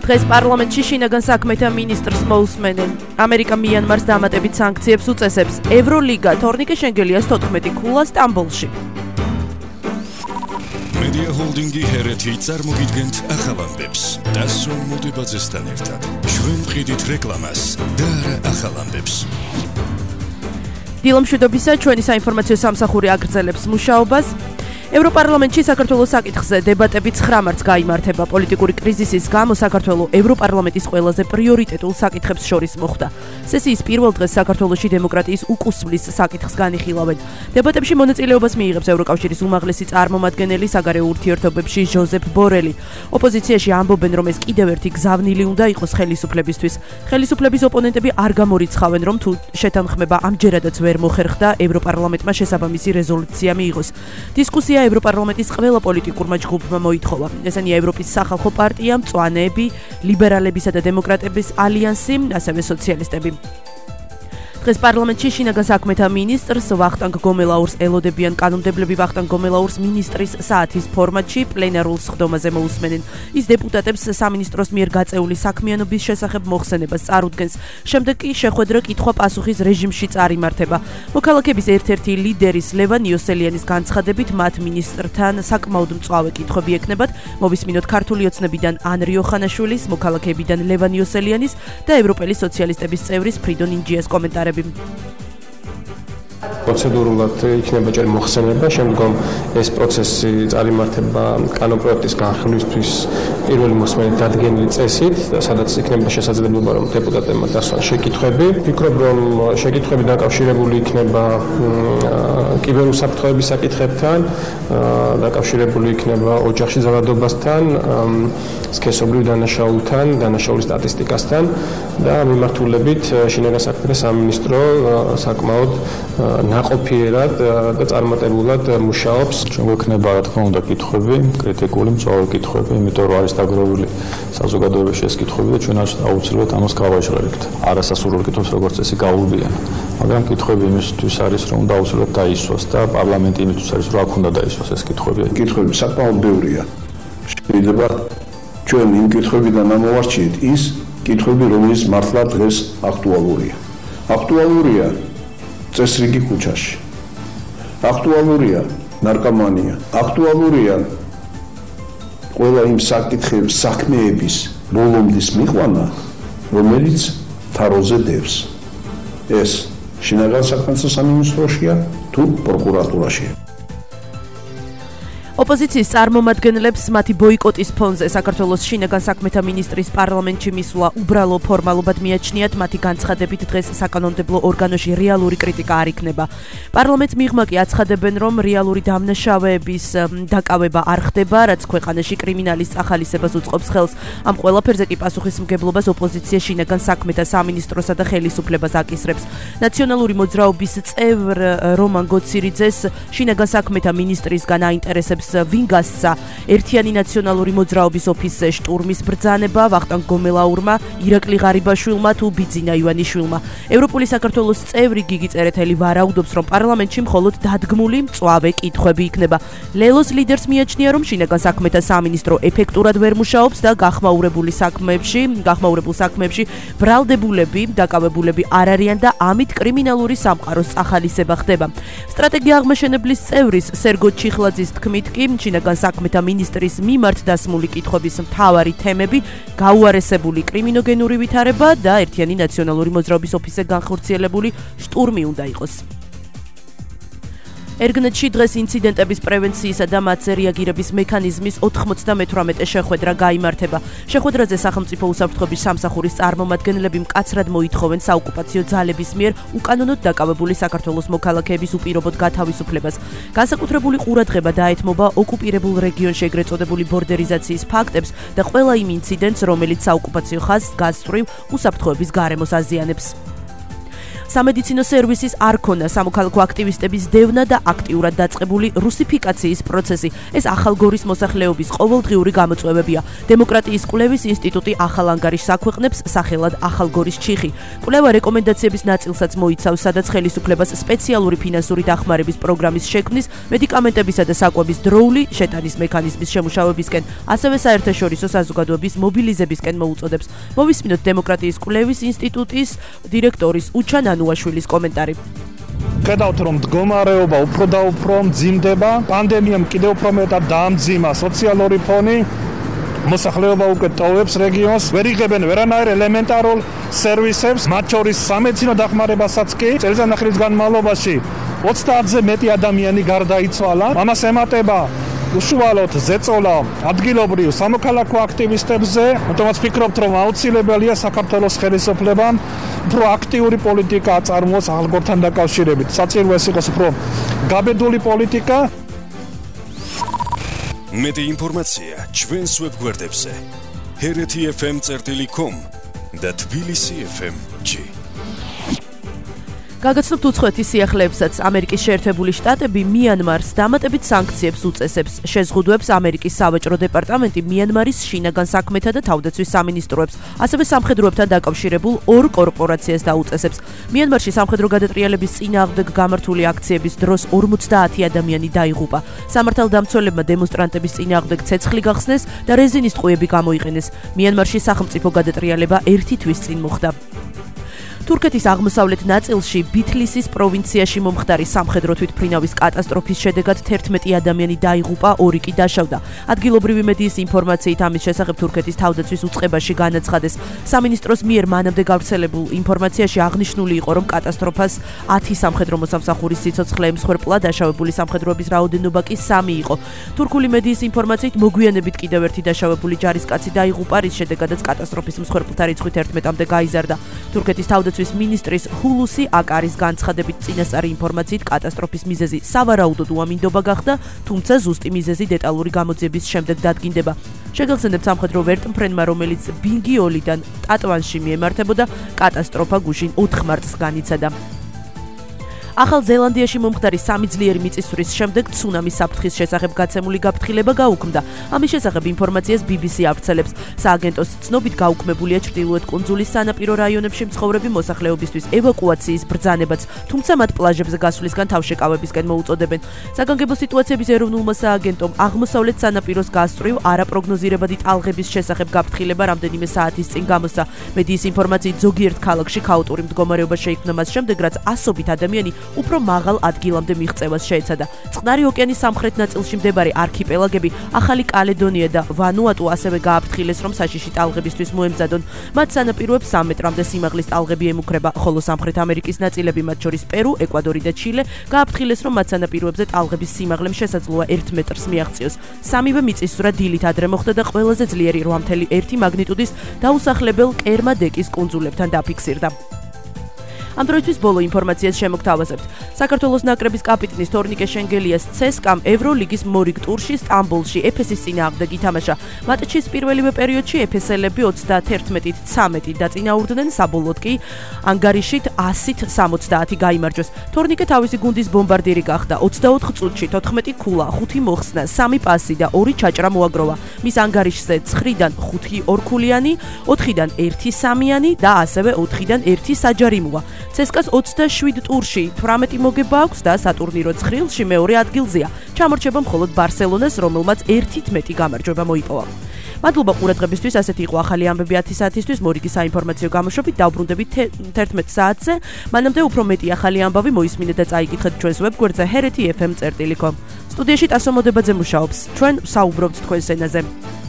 დღეს პარლამენტში შინაგან საქმეთა მინისტრს მოусმენენ. ამერიკა მიანმარს დამატებით სანქციებს უწესებს. ევროლიგა თორნიკე შენგელიას 14 ქულა სტამბოლში. Media Holdingi Hereti წარმოგიდგენთ ახალ ამბებს. დასვენ მოდებაძესთან ერთად. ჩვენ ვყიდით რეკლამას და არა ახალ ამბებს. დილომშვიდობისა, ჩვენი საინფორმაციო სამსახური აგრძელებს მუშაობას. ევროპარლამენტში საქართველოს საკითხზე დებატები 9 მარტს გაიმართება. პოლიტიკური კრიზისის გამო საქართველოს ევროპარლამენტის ყველაზე პრიორიტეტულ საკითხებს შორის მოხვდა. სესიის პირველ დღეს საქართველოში დემოკრატიის უკუსმლის საკითხს განიხილავენ. დებატებში მონაწილეობას მიიღებს ევროკავშირის უმაღლესი წარმომადგენელი საგარეო ურთიერთობებში ჟოზეფ ბორელი. ოპოზიციაში ამბობენ, რომ ეს კიდევ ერთი გზავნილი უნდა იყოს ხელისუფლებისთვის. ხელისუფლების ოპონენტები არ გამორიცხავენ, რომ თუ შეთანხმება ამჯერადაც ვერ მოხერხდა, ევროპარლამენტმა შესაბამისი რეზოლუცია მიიღოს. დისკუსია ევროპარლამენტის ყველა პოლიტიკურმა ჯგუფმა მოითხოვა. ესენია ევროპის სახალხო პარტია, მწვანეები, ლიბერალებისა და დემოკრატების ალიანსი, ასევე სოციალისტები. დღეს პარლამენტში შინაგან საქმეთა მინისტრს ვახტანგ გომელაურს ელოდებიან. კანონმდებლები ვახტანგ გომელაურს მინისტრის საათის ფორმატში პლენარულ სხდომაზე მოусმენენ. ის დეპუტატებს სამინისტროს მიერ გაწეული საქმიანობის შესახებ მოხსენებას წარუდგენს. შემდეგ კი შეხვედრა კითხვა-პასუხის რეჟიმში წარიმართება. მოქალაქეების ერთ-ერთი ლიდერის ლევან იოსელიანის განცხადებით, მათ მინისტრთან საკმაოდ მწვავე კითხვები ექნებათ. მოვისმინოთ ქართული ოცნებიდან ანრი ოხანაშვილის, მოქალაქეებიდან ლევან იოსელიანის და ევროპელი სოციალისტების წევრის ფრიდონ ინჯიას კომენტარები. პროცედურულად იქნება ჯერ მოხსენება, შემდგომ ეს პროცესი წარიმართება კანონპროექტის განხილვისთვის პირველი მოსმენით დადგენილი წესით, სადაც იქნება შესაძლებლობა, რომ დეპუტატებმა დასვან შეკითხვები. ვფიქრობ, რომ შეკითხვები დაკავშირებული იქნება კიბერუსაფრთხოების საკითხებთან, დაკავშირებული იქნება ოჯახში ძალადობასთან, სქესობრივ დანაშაულთან, დანაშაულის სტატისტიკასთან და მიმართულებით შინაგან საქმეთა სამინისტრო საკმაოდ ნაყოფიერად და წარმატებულად მუშაობს. ჩვენ გვექნება, რა თქმა უნდა, კითხვები, კრიტიკული, მწვავე კითხვები, იმიტომ რომ არის დაგროვილი საზოგადოებაში ეს კითხვები და ჩვენ აუცილებლად ამას გავაჟღერებთ. არასასურველ კითხვებს როგორც წესი გაუვლიან, მაგრამ კითხვები იმისთვის არის, რომ უნდა აუცილებლად დაისვას და პარლამენტი იმისთვის არის, რომ აქ უნდა დაისვას ეს კითხვები. კითხვები საკმაოდ ბევრია. შეიძლება ჩვენ იმ კითხვებიდან ამოვარჩიეთ ის კითხვები, რომელიც მართლა დღეს აქტუალურია. აქტუალურია წესრიგი ქუჩაში. აქტუალურია ნარკომანია. აქტუალურია ყველა იმ საკითხების საქმეების ბოლომდის მიყვანა, რომელიც თაროზე დევს. ეს შინაგან საქმეთა სამინისტროშია თუ პროკურატურაშია. ოპოზიციის წარმომადგენლებს მათი ბოიკოტის ფონზე საქართველოს შინაგან საქმეთა მინისტრის პარლამენტში მისვლა უბრალო ფორმალობად მიაჩნიათ. მათი განცხადებით დღეს საკანონმდებლო ორგანოში რეალური კრიტიკა არ იქნება. პარლამენტს მიღმა კი აცხადებენ, რომ რეალური დამნაშავეების დაკავება არ ხდება, რაც ქვეყანაში კრიმინალის წახალისებას უწყობს ხელს. ამ ყველაფერზე კი პასუხისმგებლობას ოპოზიცია შინაგან საქმეთა სამინისტროსა და ხელისუფლებას აკისრებს. ნაციონალური მოძრაობის წევრ რომან გოცირიძეს შინაგან საქმეთა მინისტრისგან აინტერესებს ვინ გასცა ერთიანი ნაციონალური მოძრაობის ოფისზე შტურმის ბრძანება ვახტანგ გომელაურმა, ირაკლი ღარიბაშვილმა თუ ბიძინა ივანიშვილმა. ევროპული საქართველოს წევრი გიგი წერეთელი ვარაუდობს, რომ პარლამენტში მხოლოდ დადგმული მწვავე კითხვები იქნება. ლელოს ლიდერს მიაჩნია, რომ შინაგან საქმეთა სამინისტრო ეფექტურად ვერ მუშაობს და გახმაურებულ საქმეებში ბრალდებულები, დაკავებულები არ არიან და ამით კრიმინალური სამყაროს წახალისება ხდება. სტრატეგია აღმაშენებლის წევრის სერგო ჩიხლაძის თქმით, შინაგან საქმეთა მინისტრის მიმართ დასმული კითხვების მთავარი თემები გაუარესებული კრიმინოგენური ვითარება და ერთიანი ნაციონალური მოძრაობის ოფისზე განხორციელებული შტურმი უნდა იყოს. ერგნეთში დღეს ინციდენტების პრევენციისა და მათზე რეაგირების მექანიზმის 98 შეხვედრა გაიმართება. შეხვედრაზე სახელმწიფო უსაფრთხოების სამსახურის წარმომადგენლები მკაცრად მოითხოვენ საოკუპაციო ძალების მიერ უკანონოდ დაკავებული საქართველოს მოქალაქეების უპირობოდ გათავისუფლებას. განსაკუთრებული ყურადღება დაეთმობა ოკუპირებულ რეგიონში ეგრეთ წოდებული ბორდერიზაციის ფაქტებს და ყველა იმ ინციდენტს, რომელიც საოკუპაციო ხაზს გასწვრივ უსაფრთხოების გარემოს აზიანებს. სამედიცინო სერვისის არ ქონა სამოქალაქო აქტივისტების დევნა და აქტიურად დაწყებული რუსიფიკაციის პროცესი. ეს ახალგორის მოსახლეობის ყოველდღიური გამოწვევებია. დემოკრატიის კვლევის ინსტიტუტი ახალ ანგარიშს აქვეყნებს სახელად ახალგორის ჩიხი. კვლევა რეკომენდაციების ნაწილსაც მოიცავს, სადაც ხელისუფლებას სპეციალური ფინანსური დახმარების პროგრამის შექმნის, მედიკამენტებისა და საკვების დროული შეტანის მექანიზმის შემუშავებისკენ, ასევე საერთაშორისო საზოგადოების მობილიზებისკენ მოუწოდებს. მოვისმინოთ დემოკრატიის კვლევის ინსტიტუტის დირექტორის უჩა ნანუაშვილის კომენტარი. Ხედავთ, რომ მდგომარეობა უფრო და უფრო მძიმდება, პანდემიამ კიდევ უფრო მეტად დაამძიმა სოციალური ფონი, მოსახლეობა უკვე ტოვებს რეგიონს, ვერ იღებენ ვერანაირ ელემენტარულ სერვისებს, მათ შორის სამედიცინო დახმარებასაც კი წელიწადნახევრის განმავლობაში 30-ზე მეტი ადამიანი გარდაიცვალა. ამას ემატება უშუალოდ ზეწოლა ადგილობრივ სამოქალაქო აქტივისტებზე, თუმცა ვფიქრობთ, რომ აუცილებელია საქართველოს ხელისუფლებამ უფრო აქტიური პოლიტიკა აწარმოოს ახალგორთან დაკავშირებით. საჭიროა ეს იყოს უფრო გაბედული პოლიტიკა. მეტი ინფორმაცია ჩვენს ვებგვერდებზე hereti.fm.com და tbilisi.fm.g. გაგაცნობთ უცხოეთის სიახლეებსაც. ამერიკის შეერთებული შტატები მიანმარს დამატებით სანქციებს უწესებს. შეზღუდვებს ამერიკის სავაჭრო დეპარტამენტი მიანმარის შინაგან საქმეთა და თავდაცვის სამინისტროებს, ასევე სამხედროებთან დაკავშირებულ ორ კორპორაციას დაუწესებს. მიანმარში სამხედრო გადატრიალების წინააღმდეგ გამართული აქციების დროს 50 ადამიანი დაიღუპა. სამართალდამცველებმა დემონსტრანტების წინააღმდეგ ცეცხლი გახსნეს და რეზინის ტყუები გამოიყენეს. მიანმარში სახელმწიფო გადატრიალება 1 თვის წინ მოხდა. თურქეთის აღმოსავლეთ ნაწილში ბითლისის პროვინციაში მომხდარი სამხედრო თვითმფრინავის კატასტროფის შედეგად 11 ადამიანი დაიღუპა, 2 კი დაშავდა. ადგილობრივი მედიის ინფორმაციით ამის შესახებ თურქეთის თავდაცვის უწყებაში განაცხადეს. სამინისტროს მიერ მანამდე გავრცელებულ ინფორმაციაში აღნიშნული იყო, რომ კატასტროფას 10 სამხედრო მოსამსახურის სიცოცხლე ემსხვერპლა, დაშავებული სამხედროების რაოდენობა კი 3 იყო. თურქული მედიის ინფორმაციით მოგვიანებით კიდევ ერთი დაშავებული ჯარისკაცი დაიღუპა, რის შედეგადაც კატასტროფის მსხვერპლთა რიცხვი 11-მდე გაიზარდა. თურქეთის თავდაცვის მინისტრის ჰულუსი აკარის განცხადებით წინასწარი ინფორმაციით კატასტროფის მიზეზი სავარაუდოდ უამინდობა გახდა, თუმცა ზუსტი მიზეზი დეტალური გამოძიების შემდეგ დადგინდება. შეგახსენებთ სამხედრო ვერტმფრენმა, რომელიც ბინგიოლიდან ტატვანში მიემართებოდა, კატასტროფა გუშინ 4 მარტს განიცადა. ახალ ზელანდიაში მომხდარი 3 ძლიერი მიწისძვრის შემდეგ ცუნამის საფრთხის შესახებ გაცემული გაფრთხილება გაუქმდა. ამის შესახებ ინფორმაციას BBC ავრცელებს. სააგენტოს ცნობით გაუქმებულია ჩრდილოეთ კუნძულის სანაპირო რაიონებში მცხოვრები მოსახლეობისთვის ევაკუაციის ბრძანებაც, თუმცა მათ პლაჟებზე გასვლისგან თავშეკავებისკენ მოუწოდებენ. საგანგებო სიტუაციების ეროვნულმა სააგენტომ აღმოსავლეთ სანაპიროს გასწვრივ არაპროგნოზირებადი ტალღების შესახებ გაფრთხილება რამდენიმე საათის წინ გამოსცა. მედიის ინფორმაციით ზოგიერთ ქალაქში ქაოტური მდგომარეობა შეიქმნა მას შემდეგ, რაც ასობით ადამიანი უფრო მაღალ ადგილამდე მიღწევას შეეცადა. წყნარი ოკეანის სამხრეთ ნაწილში მდებარე არქიპელაგები, ახალი კალედონია და ვანუატუ ასევე გააფრთხილეს, რომ საშიში ტალღებისთვის მოემზადონ. მათ სანაპიროებს 3 მეტრამდე სიმაღლის ტალღები ემუქრება, ხოლო სამხრეთ ამერიკის ნაწილები, მათ შორის პერუ, ეკვადორი და ჩილე, გააფრთხილეს, რომ მათ სანაპიროებზე ტალღების სიმაღლემ შესაძლოა 1 მეტრს მიაღწიოს. სამივე მიწისძვრა დილით ადრე მოხდა და ყველაზე ძლიერი 8.1 მაგნიტუდის დაუსახლებელ კერმადეკის კუნძულებთან დაფიქსირდა. ამ დროისთვის ბოლო ინფორმაციას შემოგთავაზებთ. საქართველოს ნაკრების კაპიტნის თორნიკე შენგელიას CSKA-მ ევროლიგის მორიგ ტურში სტამბოლში ეფესის წინააღმდეგ ითამაშა. მატჩის პირველივე პერიოდში ეფესელები 31-13 დაწინაურდნენ, საბოლოოდ კი ანგარიშით 100-70 გაიმარჯვეს. თორნიკე თავისი გუნდის ბომბარდირი გახდა. 24 წუთში 14 ქულა, 5 მოხსნა, 3 პასი და 2 ჩაჭრა მოაგროვა. მის ანგარიშზე 9-დან 5 ორქულიანი, 4-დან 1 სამიანი და ასევე 4-დან 1 საჯარიმოა. CSKA-ს 27 ტურში 18 მოგება აქვს და სატურნირო ცხრილში მეორე ადგილზეა. ჩამორჩება მხოლოდ ბარსელონას, რომელმაც 1-11 გამარჯვება მოიპოვა. მადლობა ყურადღებისთვის, ასეთი იყო ახალი ამბები 10 საათისთვის, მორიგი საინფორმაციო გამოშვებით დავბრუნდებით 11 საათზე. მანამდე უფრო მეტი ახალი ამბავი მოისმინეთ და წაიკითხეთ ჩვენს ვებგვერდზე hereti.fm.com. სტუდიაში ტასო მოდებაძე მუშაობს. ჩვენ საუბრობთ თქვენს ენაზე.